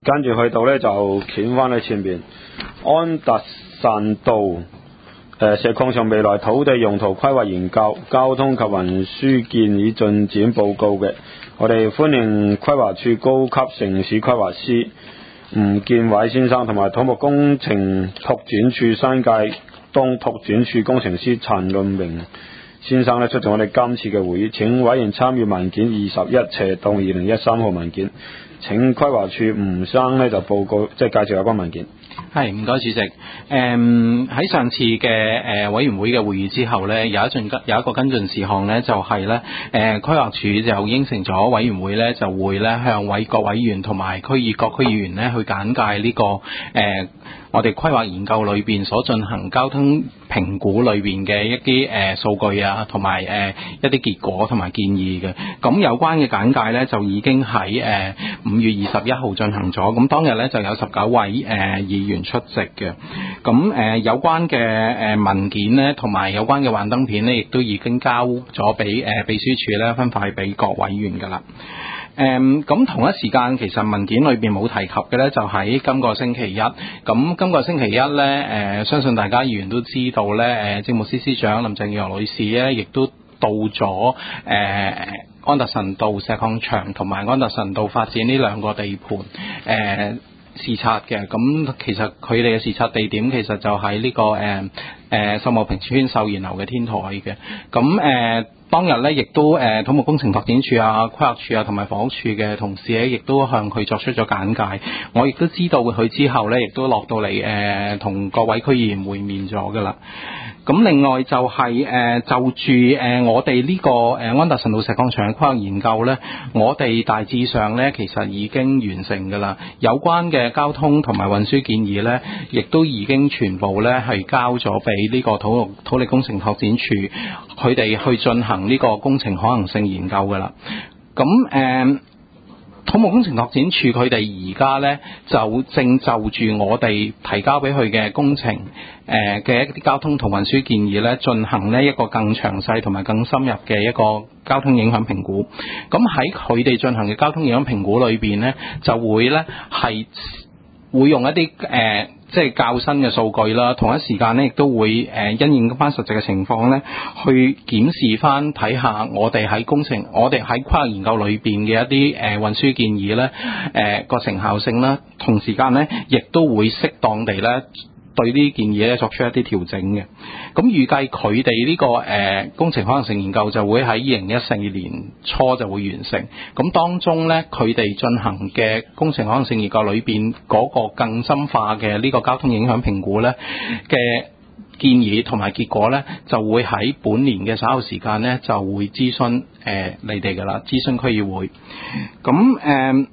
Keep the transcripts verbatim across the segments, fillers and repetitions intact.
跟住去到咧就捲翻去前邊，安達臣道誒、呃、石礦場未來土地用途規劃研究、交通及運輸建議進展報告嘅，我哋歡迎規劃處高級城市規劃師吳建偉先生同埋土木工程拓展處新界東拓展處工程師陳論明先生咧出席我哋今次嘅會議。請委員參與文件二十一斜當二零一三號文件。請規劃處吳生咧就報告，即係介紹有關文件。 係，唔該主席。誒、嗯、喺上次嘅誒、呃、委員會嘅會議之後咧，有一進有一個跟進事項咧，就係咧誒規劃處就應承咗委員會咧，就會咧向委各委員同埋區議各區議員咧去簡介呢、這個誒、呃、我哋規劃研究裏邊所進行交通評估裏邊嘅一啲誒數據啊，同埋誒一啲結果同埋建議嘅。咁有關嘅簡介咧，就已經喺誒五月二十一號進行咗。咁當日咧就有十九位誒、呃、議員出席嘅。咁誒、呃、有關嘅誒文件咧，同埋有關嘅幻燈片咧，亦都已經交咗俾誒秘書處咧分派俾各委員㗎啦。誒咁、嗯、同一時間，其實文件裏邊冇提及嘅咧，就喺今個星期一。咁今個星期一咧，誒、呃、相信大家議員都知道咧，誒、呃、政務司司長林鄭月娥女士咧，亦都到咗誒、呃、安達臣道石礦場同埋安達臣道發展呢兩個地盤誒、呃、視察嘅。咁其實佢哋嘅視察地點其實就喺呢、這個誒誒秀茂坪村秀賢樓嘅天台嘅。咁誒。呃當日咧，亦都誒、呃、土木工程拓展處啊、規劃處啊同埋房屋處嘅同事咧，亦都向佢作出咗簡介。我亦都知道佢之後咧，亦都落到嚟誒同各位區議員會面咗㗎啦。咁另外就係、是、誒、呃、就住誒、呃、我哋呢、這個誒、呃、安達臣道石礦場嘅規劃研究咧，我哋大致上咧其實已經完成㗎啦。有關嘅交通同埋運輸建議咧，亦都已經全部咧係交咗俾呢個土土力工程拓展處，佢哋去進行呢個工程可行性研究㗎啦。咁誒、呃土木工程拓展處佢哋而家咧就正就住我哋提交俾佢嘅工程誒嘅一啲交通同運輸建議咧，進行呢一個更詳細同埋更深入嘅一個交通影響評估。咁喺佢哋進行嘅交通影響評估裏邊咧，就會咧係會用一啲誒、呃、即係較新嘅數據啦，同一時間咧亦都會誒、呃、因應翻實際嘅情況咧，去檢視翻睇下我哋喺工程、我哋喺規劃研究裏邊嘅一啲誒、呃、運輸建議咧，誒、呃、個成效性啦，同時間咧亦都會適當地咧對呢啲建議咧作出一啲調整嘅。咁預計佢哋呢個誒、呃、工程可行性研究就會喺二零一四年初就會完成。咁當中咧，佢哋進行嘅工程可行性研究裏邊嗰個更深化嘅呢個交通影響評估咧嘅建議同埋結果咧，就會喺本年嘅稍後時間咧就會諮詢誒、呃、你哋㗎啦，諮詢區議會。咁誒。呃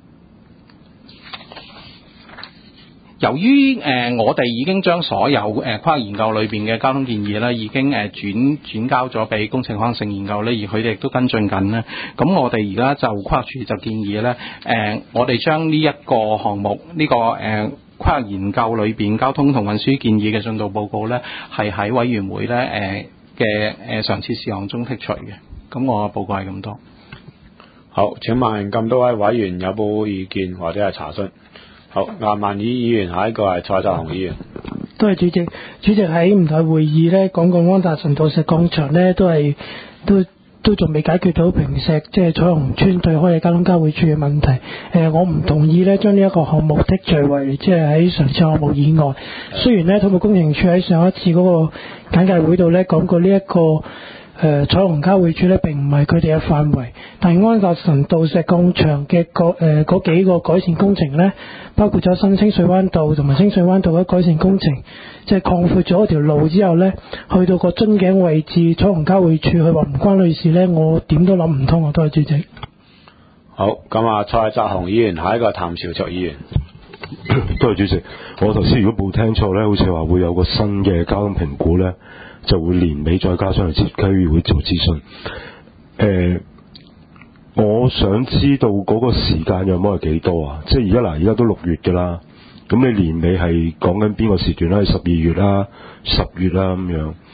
由於誒、呃、我哋已經將所有誒規劃研究裏邊嘅交通建議咧，已經誒、呃、轉轉交咗俾工程可行性研究咧，而佢哋亦都跟進緊咧。咁我哋而家就規劃處就建議咧，誒、呃、我哋將呢一個項目呢、這個誒規劃研究裏邊交通同運輸建議嘅進度報告咧，係喺委員會咧誒嘅誒常設事項中剔除嘅。咁我嘅報告係咁多。 好，請問咁多位委員有冇意見或者係查詢？好，顏汶羽議員，下一個係蔡澤雄議員。 多謝主席。主席喺唔同會議咧講過安達臣道石礦場咧都係都都仲未解決到坪石即係彩虹村對開嘅交通交匯處嘅問題。誒、呃，我唔同意咧將呢一個項目剔除為即係喺上次項目以外。雖然咧土木工程處喺上一次嗰個簡介會度咧講過呢、這、一個。誒、呃、彩虹交匯處咧並唔係佢哋嘅範圍，但係安達臣道石礦場嘅個誒嗰幾個改善工程咧，包括咗新清水灣道同埋清水灣道嘅改善工程，即係擴闊咗條路之後咧，去到個樽頸位置彩虹交匯處，佢話唔關類事咧，我點都諗唔通啊！多謝主席。 好，咁啊，蔡澤雄議員，下一個譚兆卓議員。 多謝主席。我頭先如果冇聽錯咧，好似話會有個新嘅交通評估咧。就會年尾再加上去區議會做諮詢。誒、呃，我想知道嗰個時間有冇係幾多啊？即係而家嗱，而家都六月㗎啦。咁你年尾係講緊邊個時段咧？係十二月啦、十月啦咁樣。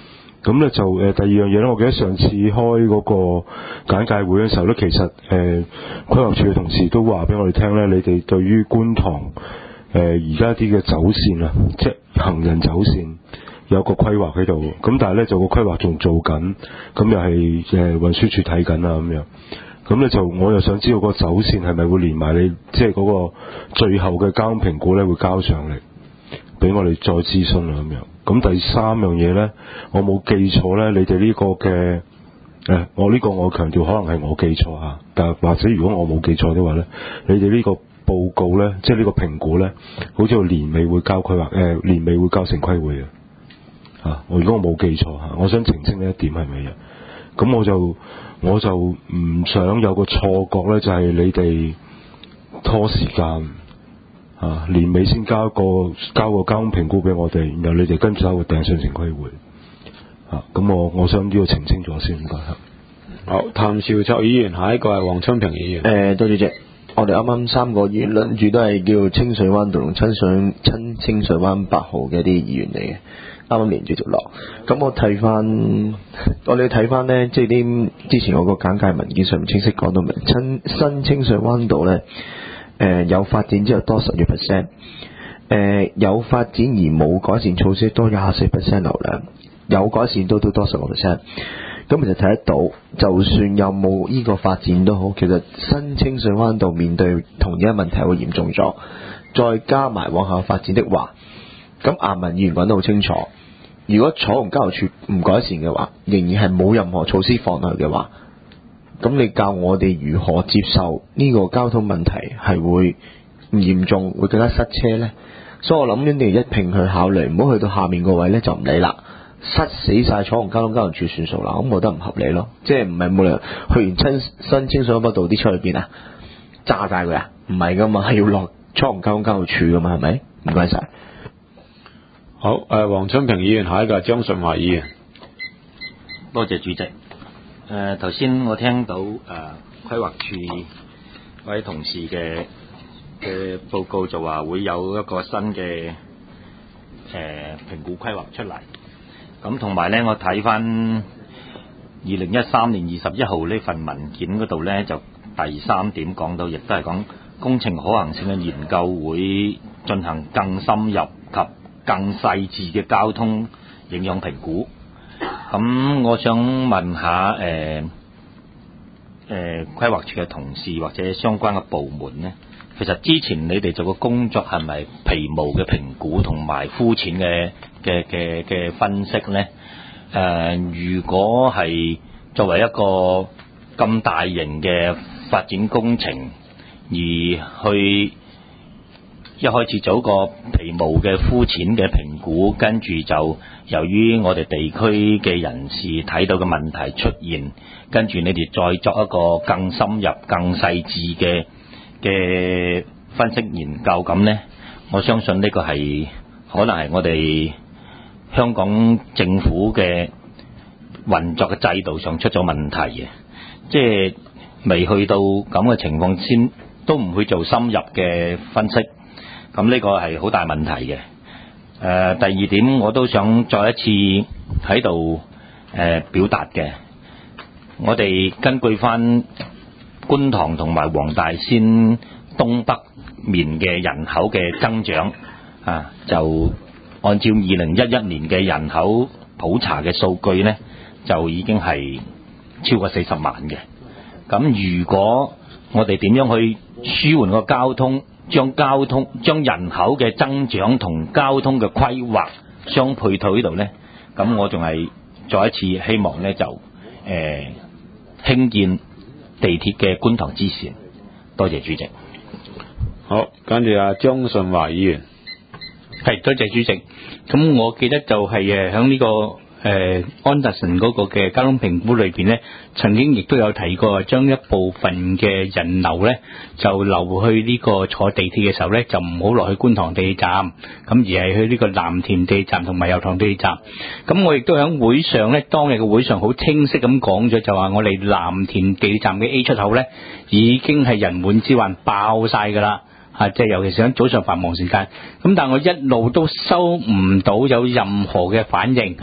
咁咧就誒、呃、第二樣嘢咧，我記得上次開嗰個簡介會嘅時候咧，其實誒、呃、規劃處嘅同事都話俾我哋聽咧，你哋對於觀塘誒而家啲嘅走線啊，即係行人走線有個規劃喺度，咁但係咧就個規劃仲做緊，咁又係誒運輸署睇緊啊咁樣。咁咧就我又想知道個走線係咪會連埋你即係嗰個最後嘅交通評估咧會交上嚟，俾我哋再諮詢啊咁樣。咁第三樣嘢咧，我冇記錯咧，你哋呢個嘅誒，我呢個我強調可能係我記錯嚇，但係或者如果我冇記錯的話咧，你哋呢個報告咧，即係呢個評估咧，好似年尾會交規劃誒，年尾會交城規會嘅嚇。我如果我冇記錯嚇，我想澄清呢一點係咪啊？咁我就我就唔想有個錯覺咧，就係、是、你哋拖時間。啊！年尾先交個交個交通評估俾我哋，然後你哋跟住喺度掟上城規會。啊！咁我我想呢個澄清咗先，唔該。 好，譚兆卓議員，下一個係黃春平議員。 誒、呃，多謝主席。我哋啱啱三個議員輪住都係叫清水灣道同親上親清水灣八號嘅一啲議員嚟嘅，啱啱連住就落。咁我睇翻，我哋睇翻呢，即係啲之前我個簡介文件上面清晰講到明，親新清水灣道呢。誒、呃、有發展之後多十二 percent， 誒有發展而冇改善措施多廿四 percent 流量，有改善都都多十個 percent。咁其實睇得到，就算有冇依個發展都好，其實新清水灣道面對同樣問題會嚴重咗，再加埋往後發展的話，咁顏文議員講得好清楚，如果彩虹交匯處唔改善嘅話，仍然係冇任何措施放落去嘅話，咁你教我哋如何接受呢個交通問題係會唔嚴重，會更加塞車呢？所以我諗緊你一併去考慮，唔好去到下面個位呢就唔理啦，塞死晒彩虹交通交匯處算數啦，咁我覺得唔合理咯。即係唔係冇理由去完親新清水灣道啲出去邊啊，炸晒佢啊？唔係噶嘛，係要落彩虹交通交匯處噶嘛，係咪？唔該晒。 好，誒、呃，黃春平議員，下一個係張順華議員。 多謝主席。誒頭先我聽到誒、呃、規劃處位同事嘅嘅報告就話會有一個新嘅誒、呃、評估規劃出嚟，咁同埋咧我睇翻二零一三年二十一號呢份文件嗰度咧，就第三點講到，亦都係講工程可行性嘅研究會進行更深入及更細緻嘅交通影響評估。咁我想問下誒誒規劃處嘅同事或者相關嘅部門呢，其實之前你哋做嘅工作係咪皮毛嘅評估同埋膚淺嘅嘅嘅嘅分析呢？誒、呃，如果係作為一個咁大型嘅發展工程，而去一開始做一個皮毛嘅膚淺嘅評估，跟住就由於我哋地區嘅人士睇到嘅問題出現，跟住你哋再作一個更深入、更細緻嘅嘅分析研究，咁呢，我相信呢個係可能係我哋香港政府嘅運作嘅制度上出咗問題嘅，即係未去到咁嘅情況先都唔去做深入嘅分析。咁呢個係好大問題嘅。誒、呃，第二點我都想再一次喺度誒表達嘅，我哋根據翻觀塘同埋黃大仙東北面嘅人口嘅增長啊，就按照二零一一年嘅人口普查嘅數據呢，就已經係超過四十萬嘅。咁如果我哋點樣去舒緩個交通，將交通將人口嘅增長同交通嘅規劃相配套呢度呢，咁我仲係再一次希望呢，就誒、呃、興建地鐵嘅觀塘支線。多謝主席。 好，跟住阿張順華議員。 係，多謝主席。咁我記得就係誒響呢個誒安達臣嗰個嘅交通評估裏邊咧，曾經亦都有提過，將一部分嘅人流咧就流去呢個坐地鐵嘅時候咧，就唔好落去觀塘地鐵站，咁而係去呢個藍田地鐵站同埋油塘地鐵站。咁我亦都喺會上咧，當日嘅會上好清晰咁講咗，就話我哋藍田地鐵站嘅 A 出口咧已經係人滿之患爆晒㗎啦。啊！即係尤其是喺早上繁忙時間，咁但係我一路都收唔到有任何嘅反應啊！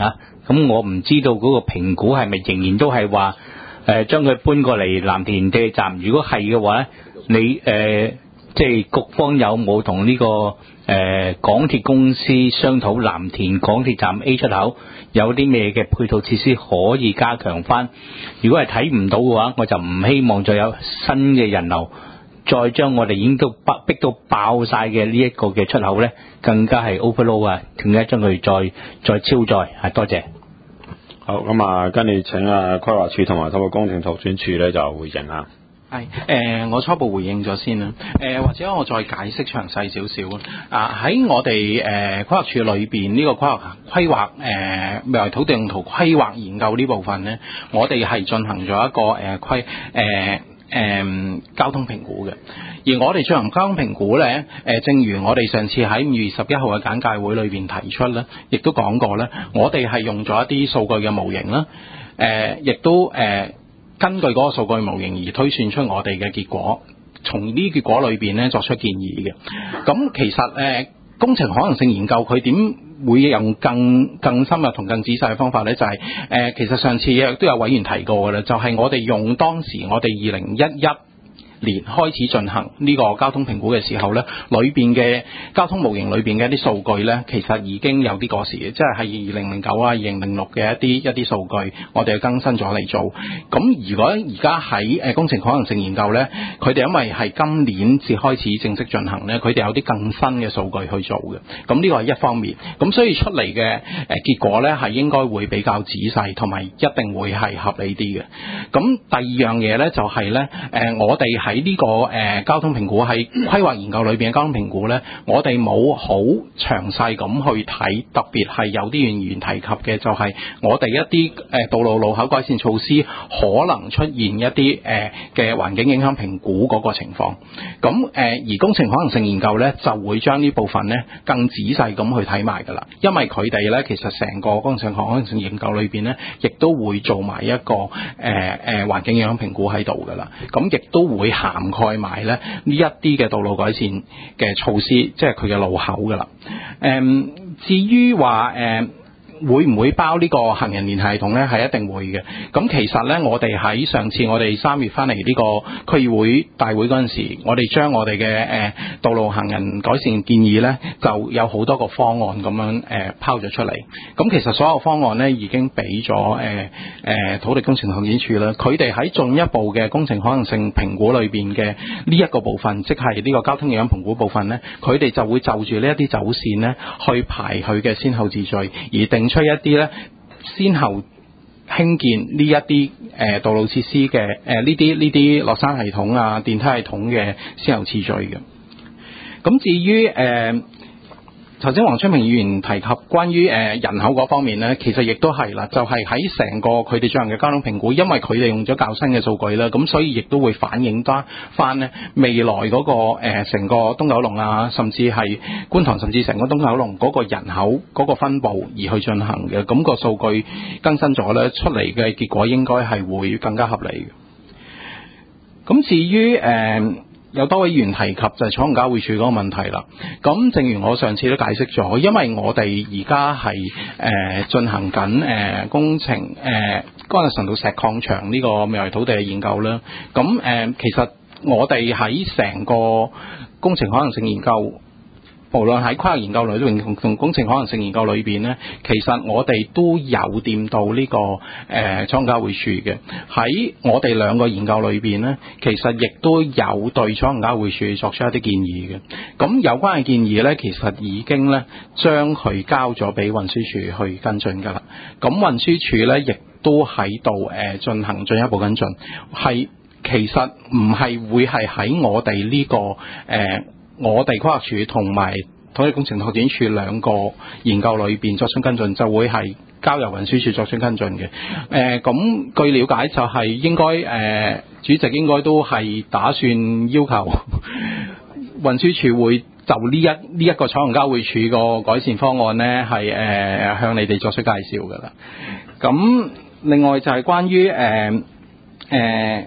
咁我唔知道嗰個評估係咪仍然都係話誒將佢搬過嚟藍田地鐵站？如果係嘅話咧，你誒、呃、即係局方有冇同呢個誒、呃、港鐵公司商討藍田港鐵站 A 出口有啲咩嘅配套設施可以加強翻？如果係睇唔到嘅話，我就唔希望再有新嘅人流，再將我哋已經都逼到爆晒嘅呢一個嘅出口咧，更加係 overload 啊，更加將佢再再超載啊！多謝。 好，咁啊，跟住請啊規劃署同埋土木工程拓展署咧就回應下。 係誒、呃，我初步回應咗先啦。誒、呃，或者我再解釋詳細少少啊。喺我哋誒規劃署裏邊呢個規劃規劃誒未來土地用途規劃研究呢部分咧，我哋係進行咗一個誒規誒誒交通評估嘅。而我哋進行交通評估咧，誒、呃，正如我哋上次喺五月十一號嘅簡介會裏邊提出咧，亦都講過咧，我哋係用咗一啲數據嘅模型啦，誒、呃，亦都誒。呃根據嗰個數據模型而推算出我哋嘅結果，從呢啲結果裏邊咧作出建議嘅。咁其實誒、呃、工程可能性研究佢點會用更更深入同更仔細嘅方法咧？就係、是、誒、呃、其實上次亦都有委員提過嘅啦，就係、是、我哋用當時我哋二零一一年開始進行呢個交通評估嘅時候咧，裏邊嘅交通模型裏邊嘅一啲數據咧，其實已經有啲過時嘅，即係係二零零九啊、二零零六嘅一啲一啲數據，我哋更新咗嚟做。咁如果而家喺誒工程可能性研究咧，佢哋因為係今年至開始正式進行咧，佢哋有啲更新嘅數據去做嘅。咁呢個係一方面，咁所以出嚟嘅誒結果咧係應該會比較仔細，同埋一定會係合理啲嘅。咁第二樣嘢咧就係咧誒我哋喺呢個誒、呃、交通評估喺規劃研究裏邊嘅交通評估咧，我哋冇好詳細咁去睇，特別係有啲議員提及嘅就係我哋一啲誒、呃、道路路口改善措施可能出現一啲誒嘅環境影響評估嗰個情況。咁誒、呃、而工程可能性研究咧就會將呢部分咧更仔細咁去睇埋㗎啦，因為佢哋咧其實成個工程可能性研究裏邊咧，亦都會做埋一個誒誒環境影響評估喺度㗎啦，咁亦都會涵蓋埋咧呢一啲嘅道路改善嘅措施，即係佢嘅路口㗎啦。誒、嗯，至於話誒。呃會唔會包呢個行人連繫系統呢？係一定會嘅。咁其實呢，我哋喺上次我哋三月翻嚟呢個區議會大會嗰陣時，我哋將我哋嘅誒道路行人改善建議呢，就有好多個方案咁樣誒、呃、拋咗出嚟。咁其實所有方案呢，已經俾咗誒誒土地工程拓展署啦。佢哋喺進一步嘅工程可能性評估裏邊嘅呢一個部分，即係呢個交通影響評估部分呢，佢哋就會就住呢一啲走線呢，去排佢嘅先後秩序，而定出一啲咧，先後興建呢一啲誒道路設施嘅誒呢啲呢啲落山系統啊、電梯系統嘅先後次序嘅。咁至於誒頭先黃春明議員提及關於誒人口嗰方面咧，其實亦都係啦，就係喺成個佢哋進行嘅交通評估，因為佢哋用咗較新嘅數據啦，咁所以亦都會反映得翻咧未來嗰個誒成個東九龍啊，甚至係觀塘，甚至成個東九龍嗰個人口嗰個分佈而去進行嘅，咁個數據更新咗咧，出嚟嘅結果應該係會更加合理嘅。咁至於誒有多位議員提及就係彩虹交匯處嗰個問題啦。咁正如我上次都解釋咗，因為我哋而家係誒進行緊誒、呃、工程誒干諾臣道石礦場呢個未來土地嘅研究啦。咁誒、呃、其實我哋喺成個工程可能性研究，無論喺規劃研究裏邊同工程可能性研究裏邊咧，其實我哋都有掂到呢、這個誒彩虹交匯處嘅。喺我哋兩個研究裏邊咧，其實亦都有對彩虹交匯處作出一啲建議嘅。咁有關嘅建議咧，其實已經咧將佢交咗俾運輸署去跟進㗎啦。咁運輸署咧亦都喺度誒進行進一步跟進，係其實唔係會係喺我哋呢、這個誒。呃我哋規劃署同埋土地工程拓展署兩個研究裏邊作出跟進，就會係交由運輸署作出跟進嘅。誒、呃，咁據了解就係應該誒、呃，主席應該都係打算要求運輸署會就呢一呢一個彩虹交匯處個改善方案呢，係誒、呃、向你哋作出介紹㗎啦。咁另外就係關於誒誒。呃呃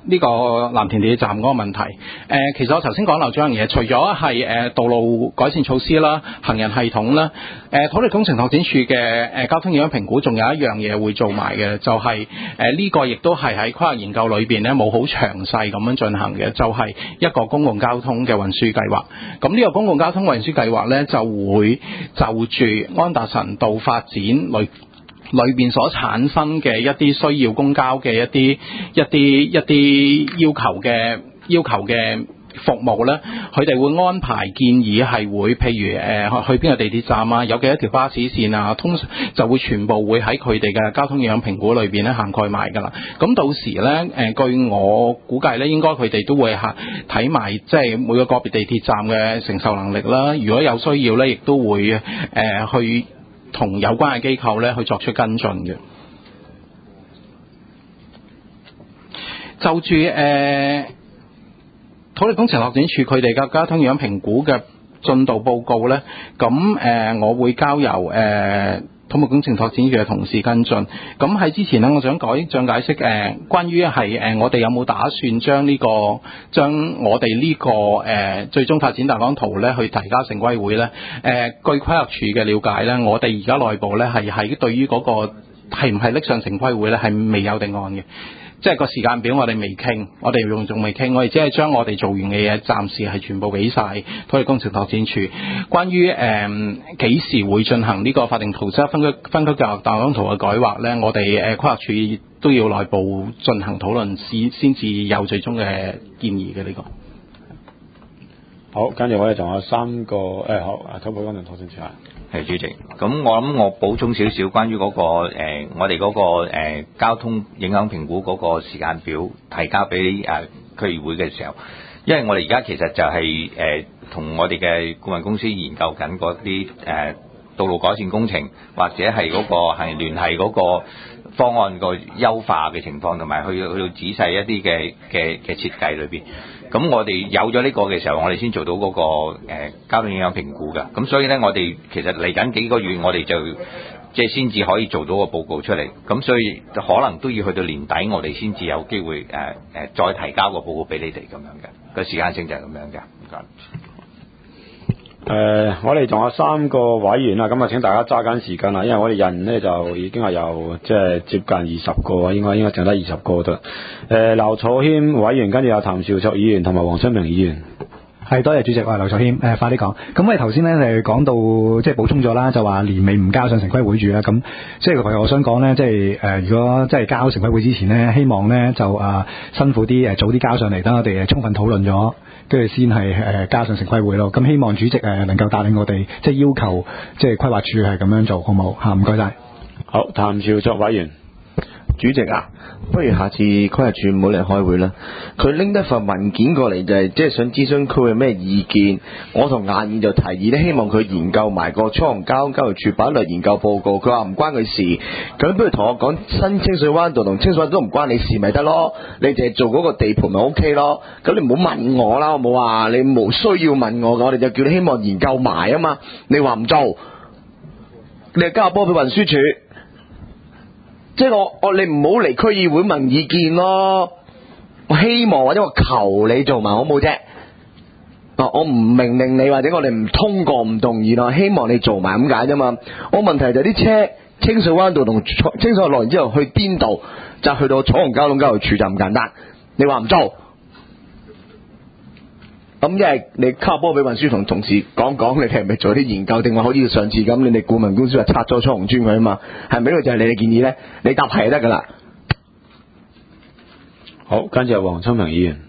呢個藍田地鐵站嗰個問題，誒、呃，其實我頭先講漏咗樣嘢，除咗係誒道路改善措施啦、行人系統啦，誒、呃、土力工程拓展處嘅誒、呃、交通影響評估，仲有一樣嘢會做埋嘅，就係誒呢個亦都係喺規劃研究裏邊咧冇好詳細咁樣進行嘅，就係、是、一個公共交通嘅運輸計劃。咁呢個公共交通運輸計劃咧就會就住安達臣道發展裏裏邊所產生嘅一啲需要公交嘅一啲一啲一啲要求嘅要求嘅服務咧，佢哋會安排建議係會，譬如誒、呃、去邊個地鐵站啊，有幾多條巴士線啊，通常就會全部會喺佢哋嘅交通影響評估裏邊咧涵蓋埋㗎啦。咁到時咧誒、呃，據我估計咧，應該佢哋都會嚇睇埋即係每個個別地鐵站嘅承受能力啦。如果有需要咧，亦都會誒、呃、去同有關嘅機構咧去作出跟進嘅。就住誒、呃、土力工程拓展處佢哋嘅交通影響評估嘅進度報告咧，咁誒、呃、我會交由誒、呃、土木工程拓展處嘅同事跟進。咁喺之前咧，我想改想解釋誒、呃、關於係誒我哋有冇打算將呢、這個將我哋呢、這個誒、呃、最終發展大綱圖咧去提交城規會咧？誒、呃、據規劃署嘅了解咧，我哋而家內部咧係喺對於嗰個係唔係拎上城規會咧係未有定案嘅。即係個時間表我哋未傾，我哋用仲未傾，我哋只係將我哋做完嘅嘢暫時係全部俾晒土力工程拓展處。關於誒幾時會進行呢個法定圖則分區分區計劃大綱圖嘅改劃咧，我哋誒規劃處都要內部進行討論先先至有最終嘅建議嘅呢個。 好，跟住我哋仲有三個誒、哎、好，土木工程拓展處係主席，咁我諗我補充少少關於嗰、那個、呃、我哋嗰、那個、呃、交通影響評估嗰個時間表提交俾誒、呃、區議會嘅時候，因為我哋而家其實就係誒同我哋嘅顧問公司研究緊嗰啲誒道路改善工程或者係嗰個係聯繫嗰個方案個優化嘅情況，同埋去去到仔細一啲嘅嘅嘅設計裏邊。咁我哋有咗呢個嘅時候，我哋先做到嗰、那個、呃、交通影響評估㗎。咁所以咧，我哋其實嚟緊幾個月，我哋就即係先至可以做到個報告出嚟。咁所以可能都要去到年底，我哋先至有機會誒誒、呃、再提交個報告俾你哋咁樣嘅。個時間性就係咁樣嘅。唔該。 誒、呃，我哋仲有三個委員啦，咁啊請大家揸緊時間啦，因為我哋人呢就已經係有即係接近二十個，應該應該剩得二十個得。誒、呃，劉楚謙委員，跟住有譚兆卓議員同埋黃春明議員。 係，多謝主席，我係劉楚謙。誒、呃，快啲講。咁我哋頭先咧誒講到即係補充咗啦，就話年尾唔交上城規會住啦。咁即係我想講咧，即係誒、呃、如果即係交城規會之前咧，希望咧就啊、呃、辛苦啲誒早啲交上嚟，等我哋充分討論咗。跟住先係誒加上城規會咯，咁希望主席誒能夠帶領我哋，即係要求即係規劃處係咁樣做，好冇嚇？唔該晒。 好，譚兆卓委員。 主席啊，不如下次規劃處唔好嚟開會啦。佢拎得份文件過嚟就係即係想諮詢區有咩意見。我同顏燕就提議咧，希望佢研究埋個初紅交通交匯處擺落研究報告。佢話唔關佢事，咁不如同我講新清水灣道同清水灣都唔關你事咪得咯？你淨係做嗰個地盤咪 OK 咯？咁你唔好問我啦，好冇啊？你冇需要問我㗎，我哋就叫你希望研究埋啊嘛。你話唔做，你就交波俾運輸署。即係我我你唔好嚟區議會問意見咯，我希望或者我求你做埋好冇啫。啊，我唔命令你或者我哋唔通過唔同意咯，希望你做埋咁解啫嘛。我問題就係啲車清水灣道同清水落完之後去邊度，就去到彩虹交通交匯處就咁簡單。你話唔做？咁一係你卡波俾運輸同同事講講，你係咪做啲研究，定話好似上次咁，你哋顧問公司話拆咗彩虹村佢啊嘛？係咪呢個就係你嘅建議咧？你答係就得噶啦。 好，跟住黃春明議員。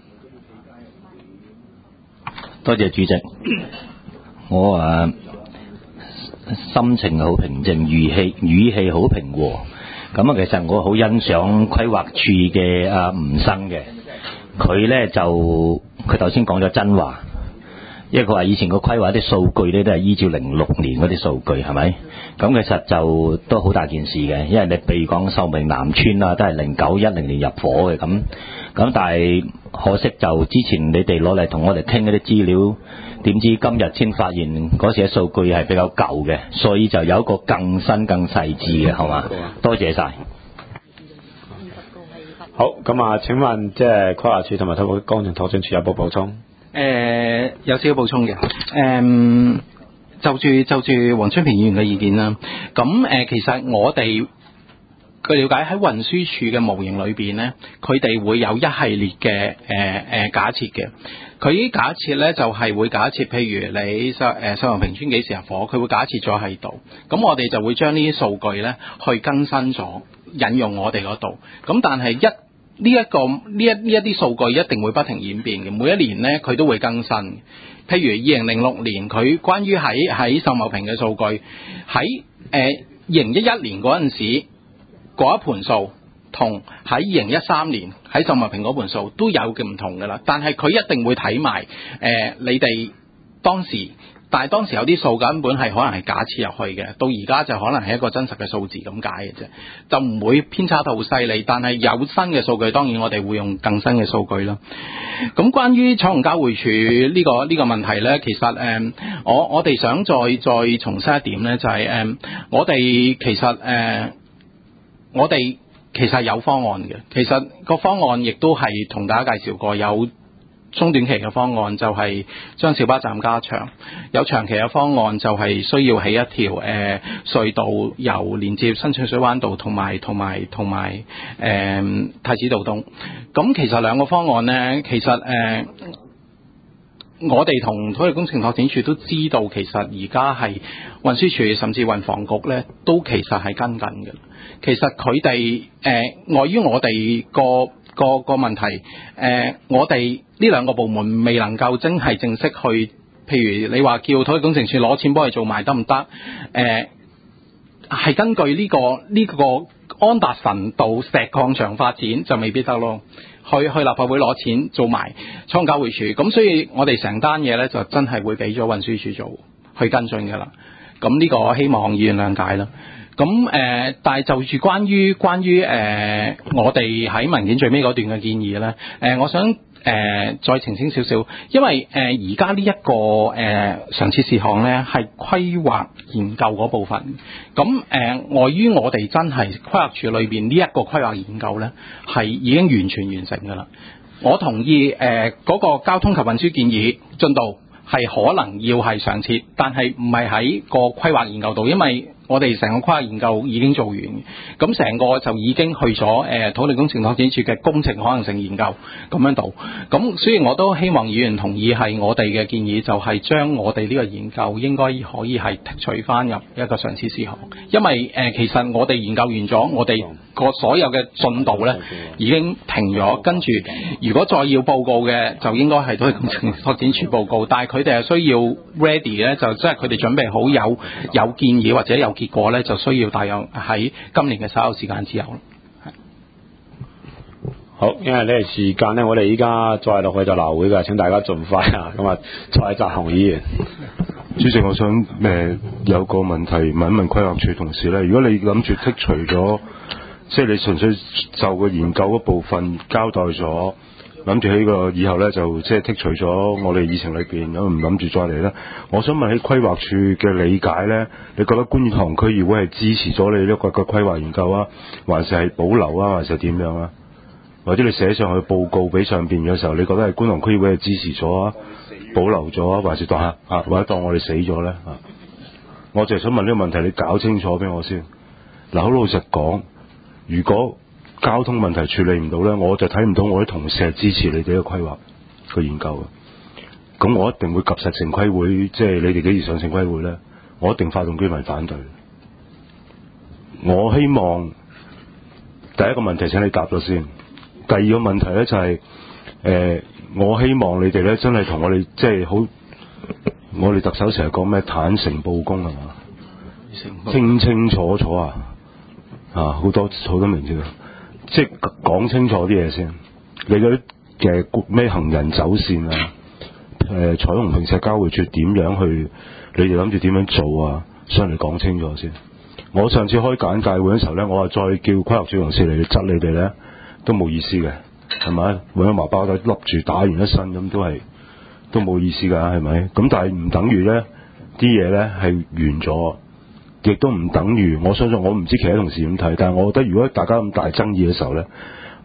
多謝主席。我啊心情好平靜，語氣語氣好平和。咁啊，其實我好欣賞規劃處嘅阿吳生嘅，佢咧就。佢頭先講咗真話，因為佢話以前個規劃啲數據咧都係依照零六年嗰啲數據，係咪？咁其實就都好大件事嘅，因為你譬如講秀明南村啊，都係零九一零年入伙嘅，咁咁但係可惜就之前你哋攞嚟同我哋傾嗰啲資料，點知今日先發現嗰時嘅數據係比較舊嘅，所以就有一個更新更細緻嘅，係嘛？多謝晒。 好，咁啊，請問即係規劃署同埋土木工程拓展署有冇補充？ 誒、呃、有少少補充嘅，誒、嗯、就住就住黃春平議員嘅意見啦。咁誒、呃，其實我哋據了解喺運輸署嘅模型裏邊咧，佢哋會有一系列嘅誒誒假設嘅。佢假設咧就係、是、會假設，譬如你秀誒秀茂坪村幾時入伙，佢會假設咗喺度。咁我哋就會將呢啲數據咧去更新咗，引用我哋嗰度。咁但係一呢一個呢一呢一啲數據一定會不停演變嘅，每一年咧佢都會更新。譬如二零零六年佢關於喺喺秀茂坪嘅數據，喺誒二零一一年嗰陣時嗰一盤數，同喺二零一三年喺秀茂坪嗰盤數都有嘅唔同㗎啦。但係佢一定會睇埋誒你哋當時。但係當時有啲數根本係可能係假設入去嘅，到而家就可能係一個真實嘅數字咁解嘅啫，就唔會偏差到好犀利。但係有新嘅數據，當然我哋會用更新嘅數據啦。咁關於彩虹交匯處呢個呢個問題呢，其實誒、呃、我我哋想再再重申一點呢，就係、是、誒、呃、我哋其實誒、呃、我哋其實有方案嘅，其實個方案亦都係同大家介紹過有。中短期嘅方案就係將小巴站加長，有長期嘅方案就係需要起一條誒、呃、隧道，由連接新清水灣道同埋同埋同埋誒太子道東。咁其實兩個方案呢，其實誒、呃、我哋同土地工程拓展署都知道，其實而家係運輸署甚至運房局呢，都其實係跟緊嘅。其實佢哋誒礙於我哋個個個問題，誒、呃、我哋呢兩個部門未能夠真係正式去，譬如你話叫土地工程署攞錢幫佢做埋得唔得？誒、呃、係根據呢、這個呢、這個安達臣道石礦場發展就未必得咯。去去立法會攞錢做埋彩虹交匯處，咁所以我哋成單嘢咧就真係會俾咗運輸署做去跟進㗎啦。咁呢個我希望議員諒解啦。咁誒、呃，但係就住關於關於誒、呃、我哋喺文件最尾嗰段嘅建議咧，誒、呃，我想誒、呃、再澄清少少，因為誒而家呢一個誒、呃、常設事項咧係規劃研究嗰部分，咁誒礙於我哋真係規劃署裏邊呢一個規劃研究咧係已經完全完成㗎啦。我同意誒嗰、呃那個交通及運輸建議進度係可能要係常設，但係唔係喺個規劃研究度，因為我哋成個規劃研究已經做完，咁成個就已經去咗誒、呃、土地工程拓展署嘅工程可能性研究咁樣度。咁所以我都希望議員同意係我哋嘅建議，就係將我哋呢個研究應該可以係剔除翻入一個常設事項，因為誒、呃、其實我哋研究完咗，我哋個所有嘅進度咧已經停咗，跟住如果再要報告嘅，就應該係土地工程拓展署報告，但係佢哋係需要 ready 咧，就即係佢哋準備好有有建議或者有結果咧，就需要大約喺今年嘅稍後時間之後。 好，因為呢個時間咧，我哋依家再落去就流會㗎，請大家盡快啊！咁啊，蔡澤雄議員， 主席，我想誒、呃、有個問題問一問規劃署同事咧，如果你諗住剔除咗，即係你純粹就個研究嗰部分交代咗，諗住喺個以後咧就即係剔除咗我哋議程裏邊，咁唔諗住再嚟咧。我想問喺規劃署嘅理解咧，你覺得觀塘區議會係支持咗你呢個個規劃研究啊，還是係保留啊，還是係點樣啊？或者你寫上去報告俾上邊嘅時候，你覺得係觀塘區議會係支持咗啊，保留咗啊，還是當啊，或者當我哋死咗咧啊？我就係想問呢個問題，你搞清楚俾我先。嗱，好老實講，如果交通問題處理唔到咧，我就睇唔到我啲同事係支持你哋嘅規劃個研究嘅。咁我一定會及實城規會，即係你哋幾時上城規會咧？我一定發動居民反對。我希望第一個問題請你答咗先。第二個問題咧就係、是、誒、呃，我希望你哋咧真係同我哋即係好，我哋特首成日講咩坦誠報公係嘛，清清楚楚啊，啊好多好多名字，即係講清楚啲嘢先。你嗰啲嘅咩行人走線啊，誒、呃、彩虹坪石交匯處點樣去？你哋諗住點樣做啊？上嚟講清楚先。我上次開簡介會嘅時候咧，我話再叫規劃署同事嚟質你哋咧。都冇意思嘅，係咪？揾個麻包袋笠住打完一身咁都係都冇意思㗎，係咪？咁但係唔等於咧啲嘢咧係完咗，亦都唔等於我相信我唔知其他同事點睇，但係我覺得如果大家咁大爭議嘅時候咧，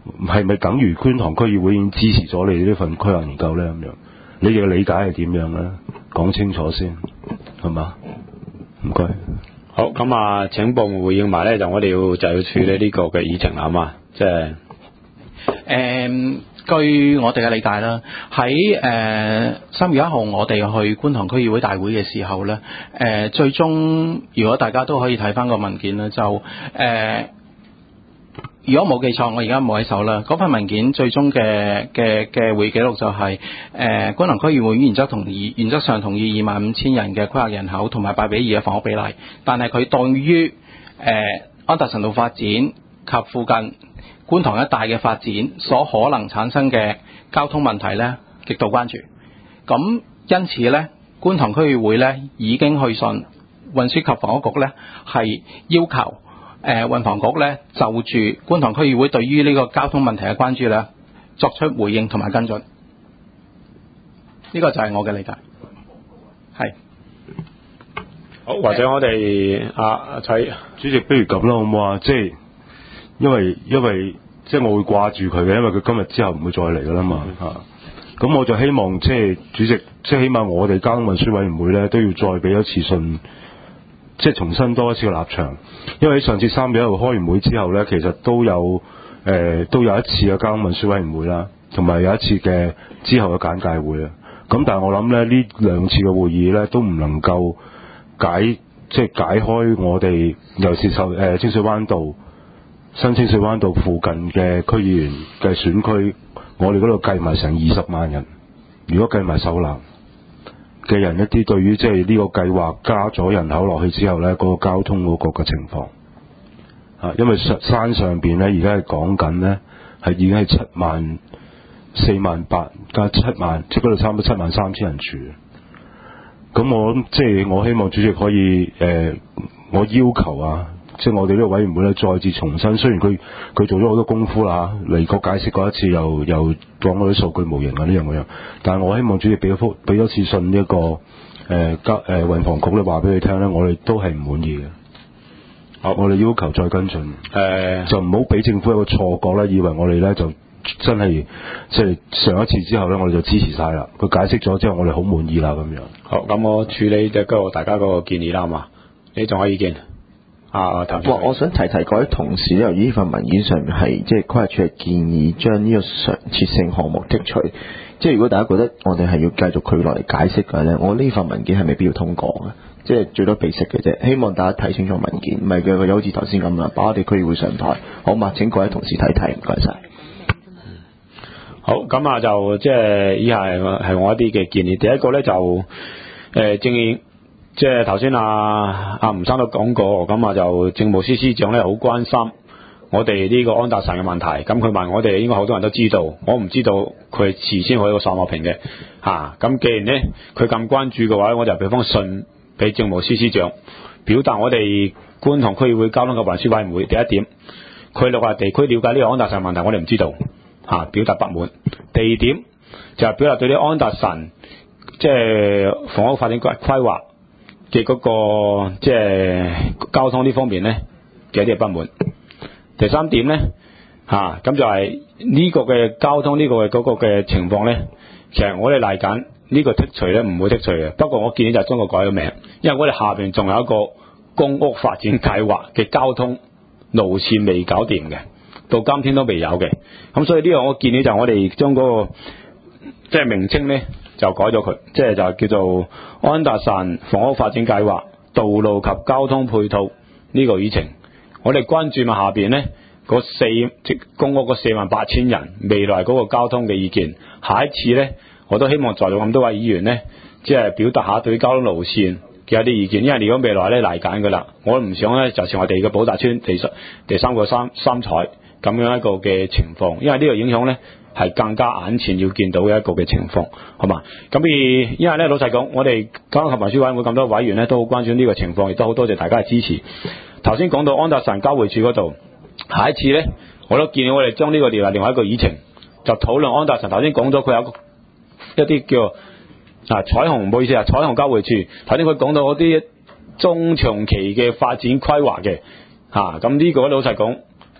係咪等於觀塘區議會已經支持咗你呢份規劃研究咧？咁樣你哋嘅理解係點樣咧？講清楚先，係嘛？唔該。 好，咁啊，請部門回應埋咧，就我哋要就要處理呢個嘅議程啦，係嘛？即係誒，據我哋嘅理解啦，喺誒三月一號我哋去觀塘區議會大會嘅時候咧，誒、呃、最終如果大家都可以睇翻個文件咧，就誒。呃如果冇記錯，我而家冇喺手啦。嗰份文件最終嘅嘅嘅會議記錄就係、是、誒、呃、觀塘區議會原則同意原則上同意二萬五千人嘅規劃人口同埋八比二嘅房屋比例，但係佢對於誒、呃、安達臣道發展及附近觀塘一帶嘅發展所可能產生嘅交通問題咧，極度關注。咁因此咧，觀塘區議會咧已經去信運輸及房屋局咧，係要求。誒、呃、運房局咧就住觀塘區議會對於呢個交通問題嘅關注咧作出回應同埋跟進，呢、這個就係我嘅理解。係好，或者我哋阿阿齊主席，不如咁啦，好唔好啊？即係因為因為即係我會掛住佢嘅，因為佢今日之後唔會再嚟噶啦嘛嚇。咁、嗯、我就希望即係主席，即係起碼我哋交通運輸委員會咧都要再俾一次信。即係重新多一次嘅立場，因為喺上次三月一號開完會之後呢，其實都有誒、呃、都有一次嘅交通運輸委員會啦，同埋有一次嘅之後嘅簡介會啦。咁但係我諗咧，呢兩次嘅會議呢，都唔能夠解即係解開我哋尤其是受誒清水灣道新清水灣道附近嘅區議員嘅選區，我哋嗰度計埋成二十萬人，如果計埋秀蘭嘅人一啲對於即係呢個計劃加咗人口落去之後呢，嗰、那個交通嗰個嘅情況啊，因為山上邊呢，而家係講緊呢，係已經係七萬四萬八加七萬，即係嗰度差唔多七萬三千人住。咁我諗即係我希望主席可以誒、呃，我要求啊，即係我哋呢個委員會咧再次重申，雖然佢佢做咗好多功夫啦，嚟過解釋過一次，又又講嗰啲數據模型啊呢樣嗰樣，但係我希望主席俾咗幅俾咗次信呢、這、一個誒交誒運房局咧話俾佢聽咧，我哋都係唔滿意嘅。好，我哋要求再跟進，誒、呃、就唔好俾政府一個錯覺咧，以為我哋咧就真係即係上一次之後咧，我哋就支持晒啦。佢解釋咗之後，我哋好滿意啦咁樣。 好，咁我處理嘅嗰個大家嗰個建議啦，係嘛？你仲有意見？啊，譚。 哇！我想提提各位同事，由於呢份文件上面係即係規劃署係建議將呢個常設性項目剔除，即係如果大家覺得我哋係要繼續佢落嚟解釋嘅咧，我呢份文件係未必要通過嘅，即係最多備識嘅啫。希望大家睇清楚文件，唔係佢有好似頭先咁啦，把我哋區議會上台，好嘛？請各位同事睇睇，唔該晒。 好，咁啊就即係以下係係我一啲嘅建議。第一個咧就誒、呃、正如即係頭先阿阿吳生都講過，咁啊就政務司司長咧好關心我哋呢個安達臣嘅問題。咁佢問我哋，應該好多人都知道，我唔知道佢係事先去一個索莫評嘅嚇。咁、啊、既然咧佢咁關注嘅話，我就俾封信俾政務司司長，表達我哋觀塘區議會交通及運輸委員會第一點，佢落嚟地區了解呢個安達臣問題，我哋唔知道。嚇、啊，表達不滿。第二點就係、是、表達對啲安達臣即係房屋發展規規劃嘅嗰個即係交通呢方面咧嘅一啲不滿。第三點咧嚇，咁、啊、就係呢個嘅交通呢個嘅嗰個嘅情況咧，其實我哋嚟緊呢個剔除咧唔會剔除嘅。不過我建議就係將佢改個名，因為我哋下邊仲有一個公屋發展計劃嘅交通路線未搞掂嘅。到今天都未有嘅，咁所以呢個我建議就我哋將嗰個即係名稱咧就改咗佢，即係就叫做安達臣房屋發展計劃道路及交通配套呢個議程。我哋關注埋下邊咧嗰四即公屋嗰四萬八千人未來嗰個交通嘅意見。下一次咧，我都希望在座咁多位議員咧，即係表達下對交通路線嘅一啲意見，因為如果未來咧嚟緊㗎啦，我唔想咧就似我哋嘅寶達邨第三第三個三三彩。咁樣一個嘅情況，因為呢個影響咧係更加眼前要見到嘅一個嘅情況，好嘛？咁而因為咧老實講，我哋交通及運輸委員會咁多委員咧都好關注呢個情況，亦都好多謝大家嘅支持。頭先講到安達臣交匯處嗰度，下一次咧我都建議我哋將呢個列為另外一個議程，就討論安達臣。頭先講咗佢有一啲叫啊彩虹，唔好意思啊，彩虹交匯處。頭先佢講到嗰啲中長期嘅發展規劃嘅嚇，咁、啊、呢個老實講。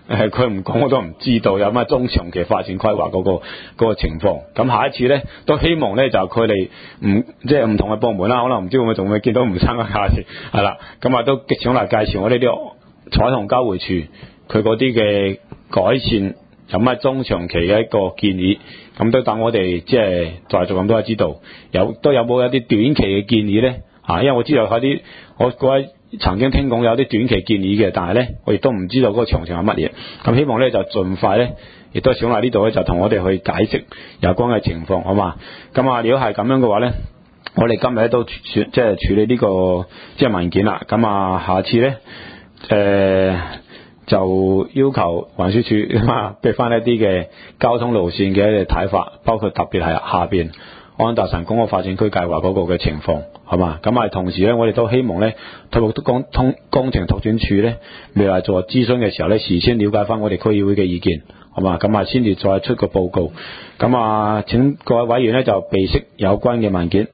誒佢唔講我都唔知道有咩中長期發展規劃嗰個嗰個情況。咁下一次咧都希望咧就佢哋唔即係唔同嘅部門啦，可能唔知會唔會仲會見到吳生嘅下次係啦，咁啊都極想嚟介紹我呢啲彩虹交匯處佢嗰啲嘅改善有咩中長期嘅一個建議，咁都等我哋即係在座咁多位知道，有都有冇一啲短期嘅建議咧？啊，因為我知道有啲我嗰位曾經聽講有啲短期建議嘅，但係咧我亦都唔知道嗰個詳情係乜嘢。咁希望咧就盡快咧，亦都想嚟呢度咧就同我哋去解釋有關嘅情況，好嘛？咁啊，如果係咁樣嘅話咧，我哋今日咧都處即係處理呢、這個即係文件啦。咁啊，下次咧誒。呃就要求運輸署啊俾翻一啲嘅交通路線嘅一啲睇法，包括特別係下邊安達臣公屋發展區計劃嗰個嘅情況，係嘛？咁啊，同時咧，我哋都希望咧，土木工通工程拓展署咧，未來做諮詢嘅時候咧，事先了解翻我哋區議會嘅意見，係嘛？咁啊，先至再出個報告。咁啊，請各位委員咧就備悉有關嘅文件。